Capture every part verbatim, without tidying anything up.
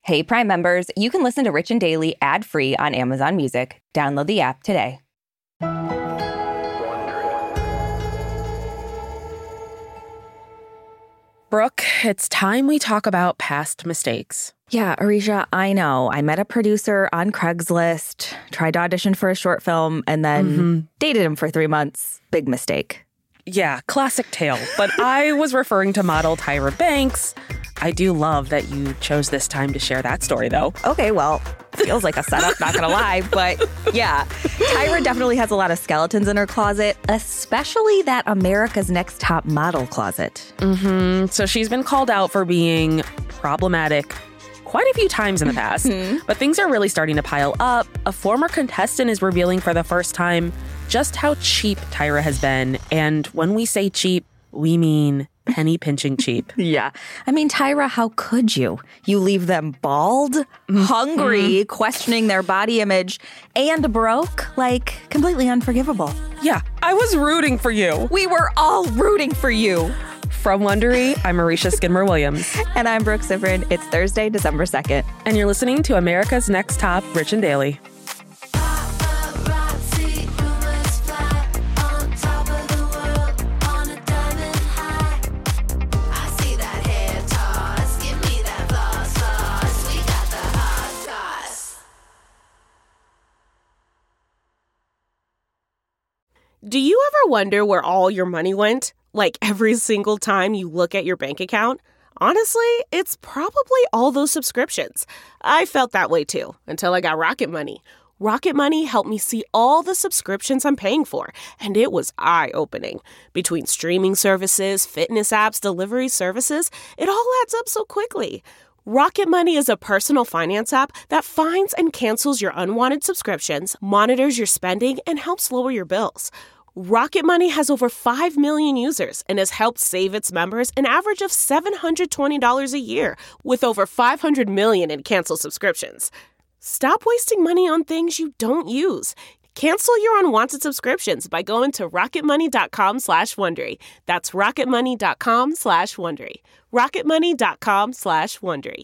Hey, Prime members, you can listen to Rich and Daily ad-free on Amazon Music. Download the app today. Brooke, it's time we talk about past mistakes. Yeah, Arisha, I know. I met a producer on Craigslist, tried to audition for a short film, and then mm-hmm. dated him for three months. Big mistake. Yeah, classic tale. But I was referring to model Tyra Banks. I do love that you chose this time to share that story, though. Okay, well, feels like a setup, not gonna lie. But yeah, Tyra definitely has a lot of skeletons in her closet, especially that America's Next Top Model closet. Mm-hmm. So she's been called out for being problematic quite a few times in the past. Mm-hmm. But things are really starting to pile up. A former contestant is revealing for the first time just how cheap Tyra has been. And when we say cheap, we mean penny pinching cheap. Yeah. I mean, Tyra, how could you? You leave them bald, mm-hmm. hungry, questioning their body image, and broke? Like, completely unforgivable. Yeah. I was rooting for you. We were all rooting for you. From Wondery, I'm Marisha Skidmore-Williams. And I'm Brooke Sifrin. It's Thursday, December second. And you're listening to America's Next Top, Rich and Daily. Do you ever wonder where all your money went? Like every single time you look at your bank account? Honestly, it's probably all those subscriptions. I felt that way too, until I got Rocket Money. Rocket Money helped me see all the subscriptions I'm paying for, and it was eye-opening. Between streaming services, fitness apps, delivery services, it all adds up so quickly. Rocket Money is a personal finance app that finds and cancels your unwanted subscriptions, monitors your spending, and helps lower your bills. Rocket Money has over five million users and has helped save its members an average of seven hundred twenty dollars a year, with over five hundred million in canceled subscriptions. Stop wasting money on things you don't use. Cancel your unwanted subscriptions by going to rocketmoney.com slash Wondery. That's rocketmoney.com slash Wondery. rocketmoney.com slash Wondery.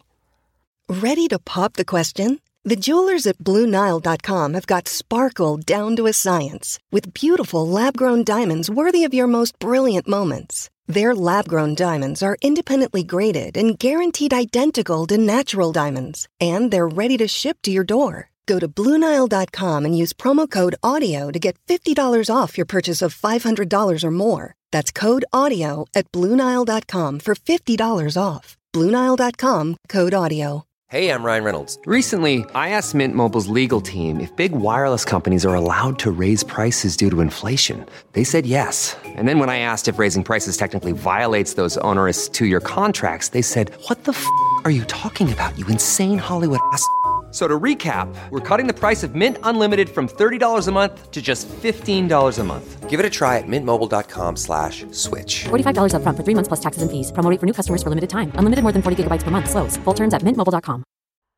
Ready to pop the question? The jewelers at Blue Nile dot com have got sparkle down to a science with beautiful lab-grown diamonds worthy of your most brilliant moments. Their lab-grown diamonds are independently graded and guaranteed identical to natural diamonds, and they're ready to ship to your door. Go to Blue Nile dot com and use promo code AUDIO to get fifty dollars off your purchase of five hundred dollars or more. That's code AUDIO at Blue Nile dot com for fifty dollars off. Blue Nile dot com, code AUDIO. Hey, I'm Ryan Reynolds. Recently, I asked Mint Mobile's legal team if big wireless companies are allowed to raise prices due to inflation. They said yes. And then when I asked if raising prices technically violates those onerous two-year contracts, they said, what the f*** are you talking about, you insane Hollywood ass f- So to recap, we're cutting the price of Mint Unlimited from thirty dollars a month to just fifteen dollars a month. Give it a try at mintmobile.com slash switch. forty-five dollars up front for three months plus taxes and fees. Promo rate for new customers for limited time. Unlimited more than forty gigabytes per month. Slows full terms at mint mobile dot com.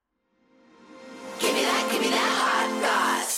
Give me that, give me that hot goss.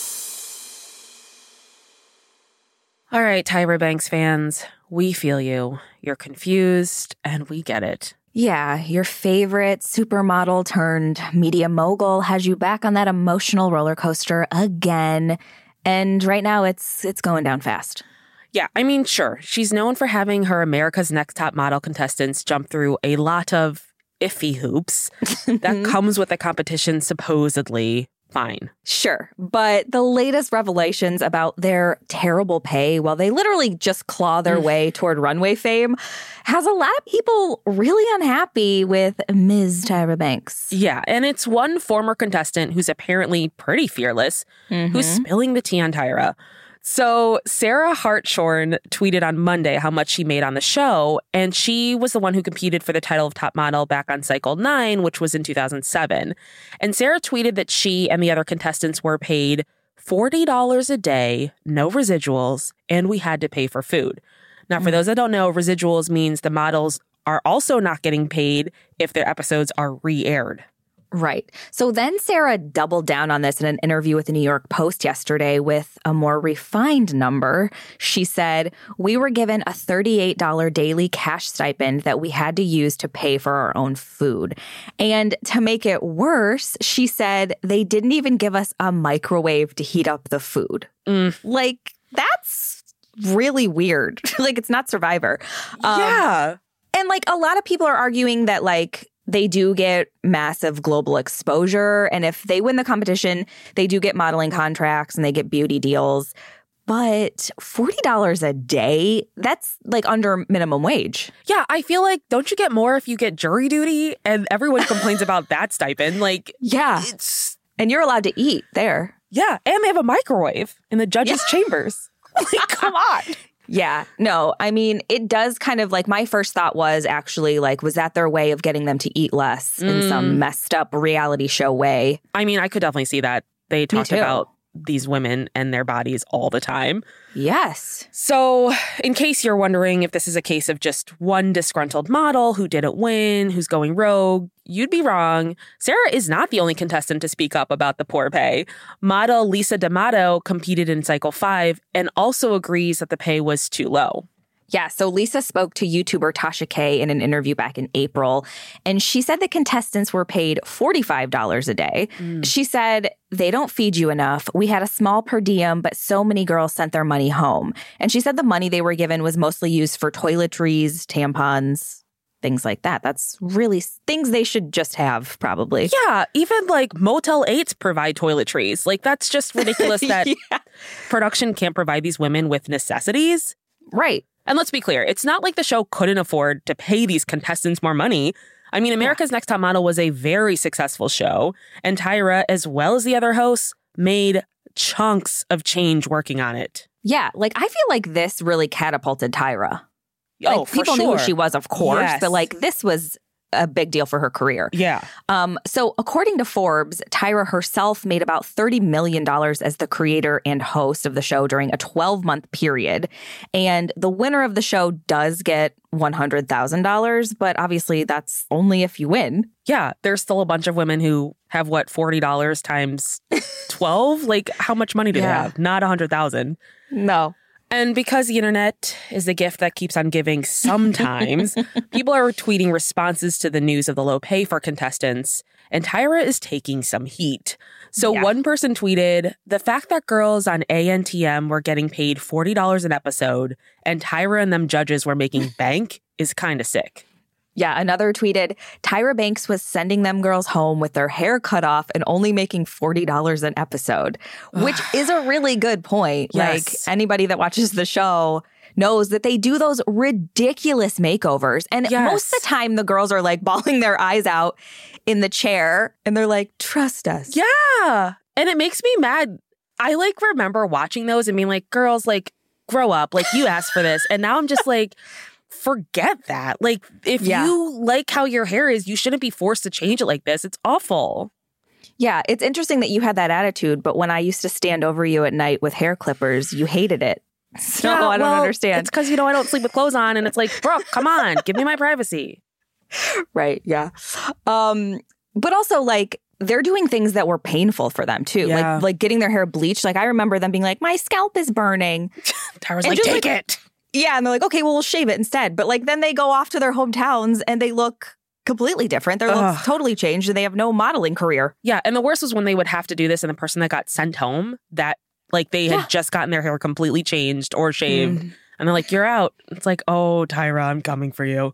All right, Tyra Banks fans, we feel you. You're confused, and we get it. Yeah, your favorite supermodel turned media mogul has you back on that emotional roller coaster again. And right now it's it's going down fast. Yeah, I mean, sure. She's known for having her America's Next Top Model contestants jump through a lot of iffy hoops. That comes with the competition, supposedly. Fine. Sure. But the latest revelations about their terrible pay while they literally just claw their way toward runway fame has a lot of people really unhappy with Miz Tyra Banks. Yeah, and it's one former contestant who's apparently pretty fearless mm-hmm. who's spilling the tea on Tyra. So Sarah Hartshorn tweeted on Monday how much she made on the show, and she was the one who competed for the title of top model back on Cycle nine, which was in two thousand seven. And Sarah tweeted that she and the other contestants were paid forty dollars a day, no residuals, and we had to pay for food. Now, for those that don't know, residuals means the models are also not getting paid if their episodes are re-aired. Right. So then Sarah doubled down on this in an interview with the New York Post yesterday with a more refined number. She said, we were given a thirty-eight dollars daily cash stipend that we had to use to pay for our own food. And to make it worse, she said they didn't even give us a microwave to heat up the food. Mm. Like, that's really weird. Like, it's not Survivor. Um, yeah. And like a lot of people are arguing that like they do get massive global exposure. And if they win the competition, they do get modeling contracts and they get beauty deals. But forty dollars a day, that's like under minimum wage. Yeah, I feel like, don't you get more if you get jury duty? And everyone complains about that stipend. Like, yeah. It's, and you're allowed to eat there. Yeah. And they have a microwave in the judges' yeah. chambers. Like, come on. Yeah, no, I mean, it does kind of like my first thought was actually like, was that their way of getting them to eat less mm. in some messed up reality show way? I mean, I could definitely see that. They talked about these women and their bodies all the time. Yes. So in case you're wondering if this is a case of just one disgruntled model who didn't win, who's going rogue, you'd be wrong. Sarah is not the only contestant to speak up about the poor pay. Model Lisa D'Amato competed in Cycle five and also agrees that the pay was too low. Yeah, so Lisa spoke to YouTuber Tasha K in an interview back in April, and she said the contestants were paid forty-five dollars a day. Mm. She said, they don't feed you enough. We had a small per diem, but so many girls sent their money home. And she said the money they were given was mostly used for toiletries, tampons, things like that. That's really things they should just have, probably. Yeah, even like Motel eights provide toiletries. Like, that's just ridiculous that yeah. production can't provide these women with necessities. Right. And let's be clear, it's not like the show couldn't afford to pay these contestants more money. I mean, America's yeah. Next Top Model was a very successful show, and Tyra, as well as the other hosts, made chunks of change working on it. Yeah, like I feel like this really catapulted Tyra. Oh, like, for people sure. knew who she was, of course, yes. but like this was a big deal for her career. Yeah. Um, so according to Forbes, Tyra herself made about thirty million dollars as the creator and host of the show during a twelve-month period. And the winner of the show does get one hundred thousand dollars, but obviously that's only if you win. Yeah, there's still a bunch of women who have, what, forty dollars times twelve? Like, how much money do yeah. they have? Not one hundred thousand dollars. No. And because the internet is the gift that keeps on giving sometimes, people are tweeting responses to the news of the low pay for contestants, and Tyra is taking some heat. So yeah. one person tweeted, the fact that girls on A N T M were getting paid forty dollars an episode and Tyra and them judges were making bank is kind of sick. Yeah, another tweeted, Tyra Banks was sending them girls home with their hair cut off and only making forty dollars an episode, which is a really good point. Yes. Like, anybody that watches the show knows that they do those ridiculous makeovers. And yes. most of the time, the girls are like bawling their eyes out in the chair and they're like, trust us. Yeah. And it makes me mad. I like remember watching those and being like, girls, like, grow up. Like, you asked for this. And now I'm just like, forget that. Like, if yeah. you like how your hair is, you shouldn't be forced to change it like this. It's awful. Yeah, it's interesting that you had that attitude, but when I used to stand over you at night with hair clippers, you hated it. So yeah, I don't well, understand. It's because, you know, I don't sleep with clothes on, and it's like, Brooke, come on, give me my privacy. Right, yeah. Um, but also, like, they're doing things that were painful for them, too. Yeah. Like, like getting their hair bleached. Like, I remember them being like, my scalp is burning. Tyra's and like, just, take like, it. Yeah, and they're like, okay, well, we'll shave it instead. But like then they go off to their hometowns and they look completely different. Their looks totally changed and they have no modeling career. Yeah, and the worst was when they would have to do this and the person that got sent home, that like they had yeah. just gotten their hair completely changed or shaved. Mm. And they're like, you're out. It's like, oh, Tyra, I'm coming for you.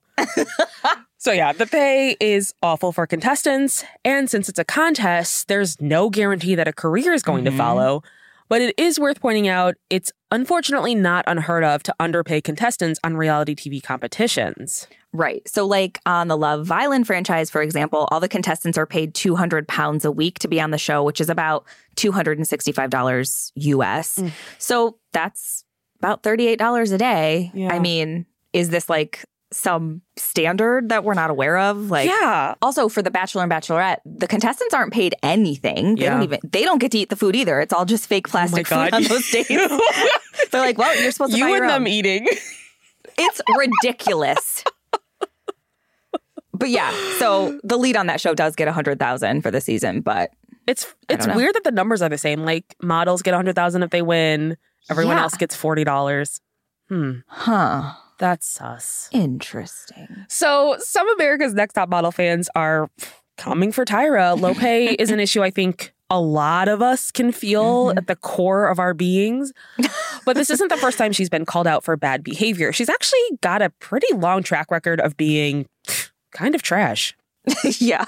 So yeah, the pay is awful for contestants. And since it's a contest, there's no guarantee that a career is going mm-hmm. to follow. But it is worth pointing out, it's unfortunately not unheard of to underpay contestants on reality T V competitions. Right. So like on the Love Island franchise, for example, all the contestants are paid two hundred pounds a week to be on the show, which is about two hundred sixty-five dollars U S. Mm. So that's about thirty-eight dollars a day. Yeah. I mean, is this like some standard that we're not aware of? Like, yeah. Also, for the Bachelor and Bachelorette, the contestants aren't paid anything. They yeah. don't even. They don't get to eat the food either. It's all just fake plastic oh food on those days. They're like, well, you're supposed to you buy your and own. them eating. It's ridiculous. But yeah, so the lead on that show does get one hundred thousand for the season, but It's I it's don't know. weird that the numbers are the same. Like models get one hundred thousand if they win. Everyone Yeah. else gets forty dollars. Hmm. huh. That's sus. Interesting. So some America's Next Top Model fans are coming for Tyra. Low pay is an issue I think a lot of us can feel Mm-hmm. at the core of our beings. But this isn't the first time she's been called out for bad behavior. She's actually got a pretty long track record of being kind of trash. Yeah.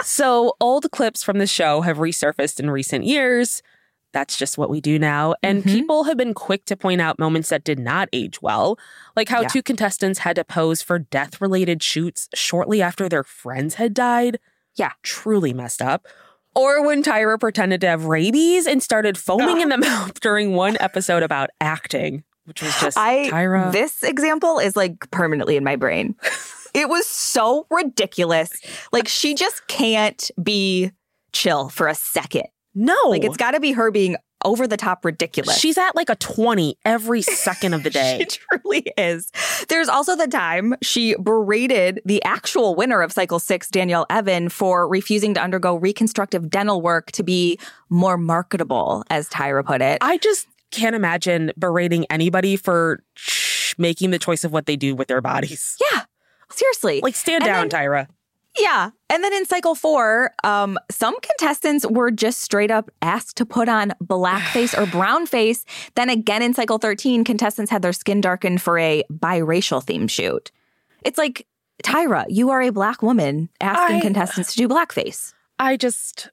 So old clips from the show have resurfaced in recent years. That's just what we do now. And Mhm. people have been quick to point out moments that did not age well, like how Yeah. two contestants had to pose for death-related shoots shortly after their friends had died. Yeah. Truly messed up. Or when Tyra pretended to have rabies and started foaming in the mouth during one episode about acting, which was just I Tyra. This example is like permanently in my brain. It was so ridiculous. Like she just can't be chill for a second. no. Like it's got to be her being over the top ridiculous. She's at like a twenty every second of the day. She truly is. There's also the time she berated the actual winner of Cycle six, Danielle Evan, for refusing to undergo reconstructive dental work to be more marketable, as Tyra put it. I just can't imagine berating anybody for sh- making the choice of what they do with their bodies. yeah, seriously. Like, stand And down, then- Tyra. Yeah. And then in cycle four, um, some contestants were just straight up asked to put on blackface or brownface. Then again in cycle thirteen, contestants had their skin darkened for a biracial theme shoot. It's like, Tyra, you are a black woman asking I- contestants to do blackface. I just...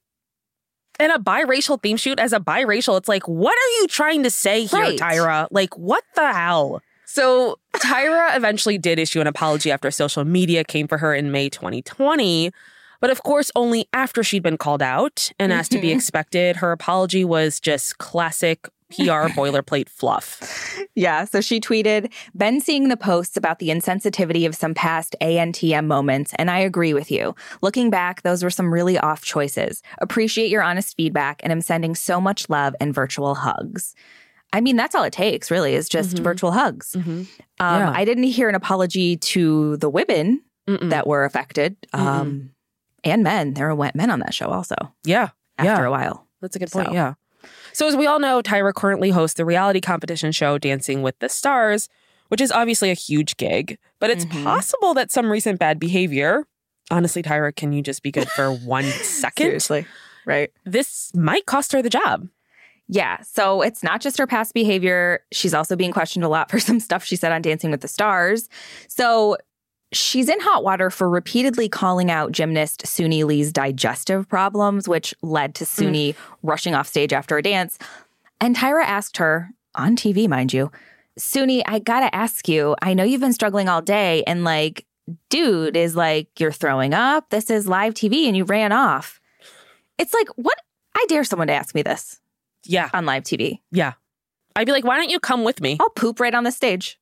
And a biracial theme shoot as a biracial, it's like, what are you trying to say here, Right. Tyra? Like, what the hell? So Tyra eventually did issue an apology after social media came for her in May twenty twenty. But of course, only after she'd been called out. And as to be expected, her apology was just classic P R boilerplate fluff. Yeah, so she tweeted, been seeing the posts about the insensitivity of some past A N T M moments, and I agree with you. Looking back, those were some really off choices. Appreciate your honest feedback, and I'm sending so much love and virtual hugs. I mean, that's all it takes, really, is just Mhm. virtual hugs. Mm-hmm. Um, Yeah. I didn't hear an apology to the women Mm-mm. that were affected, um, and men. There were men on that show also Yeah. after yeah. a while. That's a good point. So- Yeah. So as we all know, Tyra currently hosts the reality competition show Dancing with the Stars, which is obviously a huge gig. But it's Mhm. possible that some recent bad behavior, honestly, Tyra, can you just be good for one second? Seriously, right? This might cost her the job. Yeah, so it's not just her past behavior. She's also being questioned a lot for some stuff she said on Dancing with the Stars. So she's in hot water for repeatedly calling out gymnast Suni Lee's digestive problems, which led to Suni rushing off stage after a dance. And Tyra asked her, on T V, mind you, Suni, I gotta ask you, I know you've been struggling all day, and like, dude, is like, you're throwing up. This is live T V and you ran off. It's like, what? I dare someone to ask me this Yeah. on live T V. Yeah. I'd be like, why don't you come with me? I'll poop right on the stage.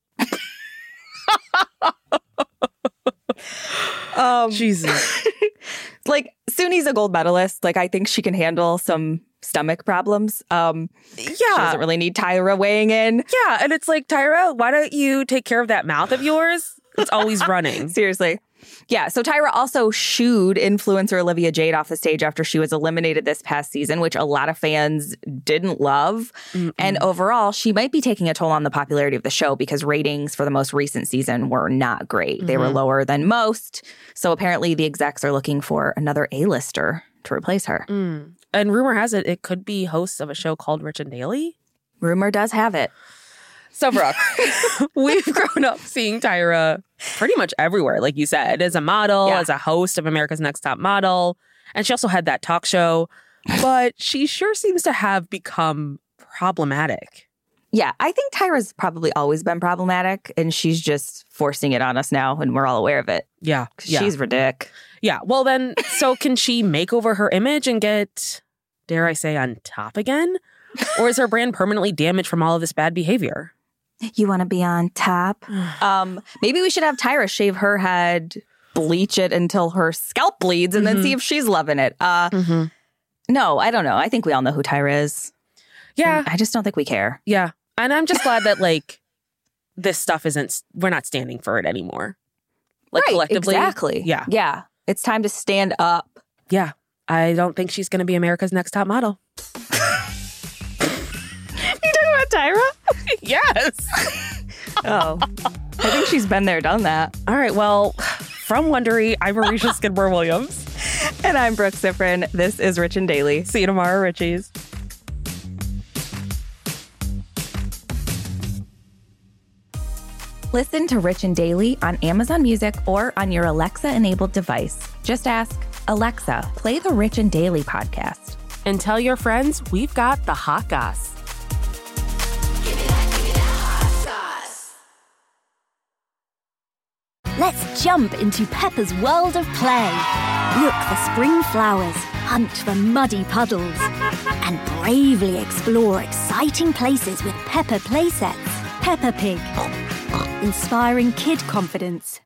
um, Jesus. like Suni's a gold medalist. Like I think she can handle some stomach problems. Um, she Yeah. doesn't really need Tyra weighing in. Yeah. And it's like, Tyra, why don't you take care of that mouth of yours? It's always running. Seriously. Yeah. So Tyra also shooed influencer Olivia Jade off the stage after she was eliminated this past season, which a lot of fans didn't love. Mm-mm. And overall, she might be taking a toll on the popularity of the show because ratings for the most recent season were not great. They were Mhm. lower than most. So apparently the execs are looking for another A-lister to replace her. Mm. And rumor has it, it could be hosts of a show called Rich and Daily. Rumor does have it. So, Brooke, we've grown up seeing Tyra pretty much everywhere, like you said, as a model, Yeah. as a host of America's Next Top Model. And she also had that talk show. But she sure seems to have become problematic. Yeah, I think Tyra's probably always been problematic, and she's just forcing it on us now, and we're all aware of it. Yeah. 'Cause Yeah. she's ridiculous. yeah. Well, then, so can she make over her image and get, dare I say, on top again? Or is her brand permanently damaged from all of this bad behavior? You want to be on top? um, maybe we should have Tyra shave her head, bleach it until her scalp bleeds, and then Mhm. see if she's loving it. Uh, Mm-hmm. no, I don't know. I think we all know who Tyra is. Yeah. I just don't think we care. Yeah. And I'm just glad that, like, this stuff isn't, we're not standing for it anymore. Like, Right, collectively. exactly. Yeah. Yeah. It's time to stand up. Yeah, I don't think she's going to be America's Next Top Model. You talking about Tyra? Yes. Oh, I think she's been there, done that. All right, well, from Wondery, I'm Marisha Skidmore-Williams. And I'm Brooke Siffrin. This is Rich and Daily. See you tomorrow, Richies. Listen to Rich and Daily on Amazon Music or on your Alexa-enabled device. Just ask, Alexa, play the Rich and Daily podcast. And tell your friends we've got the hot goss. Give me that, give me that hot sauce. Let's jump into Peppa's world of play. Look for spring flowers, hunt for muddy puddles, and bravely explore exciting places with Peppa playsets. Peppa Pig, inspiring kid confidence.